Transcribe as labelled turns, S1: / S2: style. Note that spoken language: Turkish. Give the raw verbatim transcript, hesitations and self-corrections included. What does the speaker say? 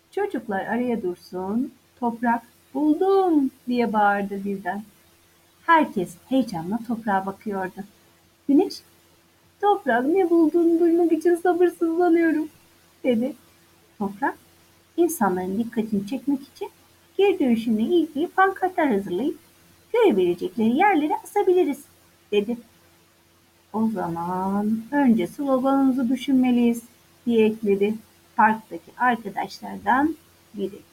S1: Çocuklar araya dursun, Toprak buldum diye bağırdı birden. Herkes heyecanla toprağa bakıyordu. Güneş, Toprak ne bulduğunu duymak için sabırsızlanıyorum dedi. Toprak, insanların dikkatini çekmek için geri dönüşümle ilgili pankartlar hazırlayıp görebilecekleri yerlere asabiliriz dedi. O zaman önce sloganımızı düşünmeliyiz diye ekledi parktaki arkadaşlardan biri.